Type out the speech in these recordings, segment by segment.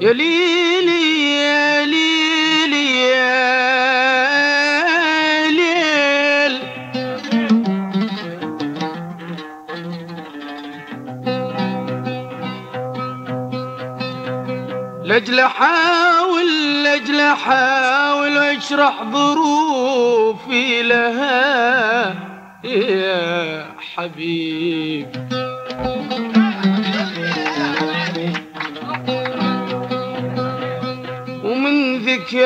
يا ليلي يا ليلي يا ليل، لاجل احاول اشرح ظروفي لها يا حبيب. ومن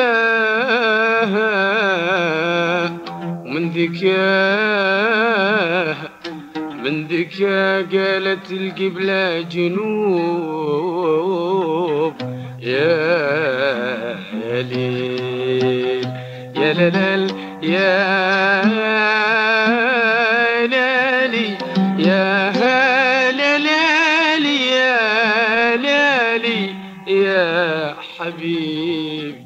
ذكيا قالت القبلة جنوب يا ليل يا ليل يا ليلي يا ليلي يا ليلي يا حبيبي.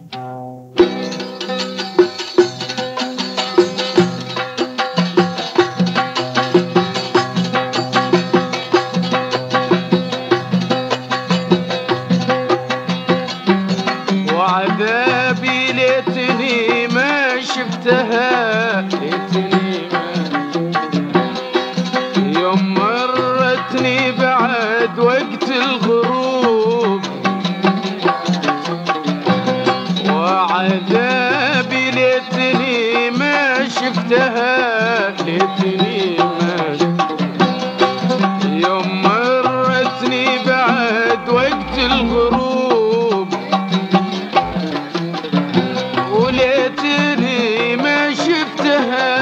وعذابي ليتني ما شفتها، ليتني ما يوم مرتني بعد وقت الغروب. وعذابي ليتني ما شفتها، ليتني ما يوم مرتني بعد وقت الغروب. وليتني ما شفتها،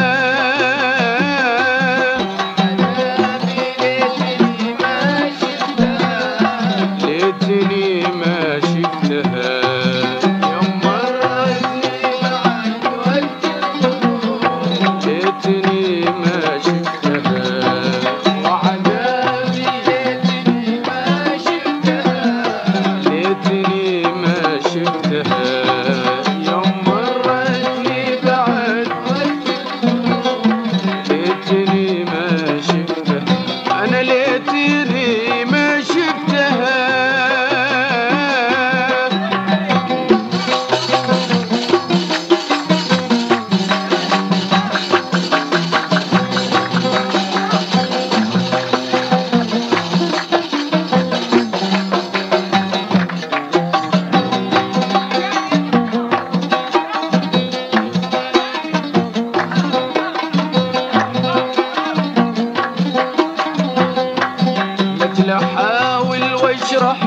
ليتني ما شفتها يوم مرتني بعد وقت الغروب. ليتني ما شفتها وعذابي ليتني ما شفتها، ليتني ما شفتها يوم مرتني بعد وقت الغروب. ليتني ما شفتها، أنا ليتني ما شفتها. لاجل احاول واشرح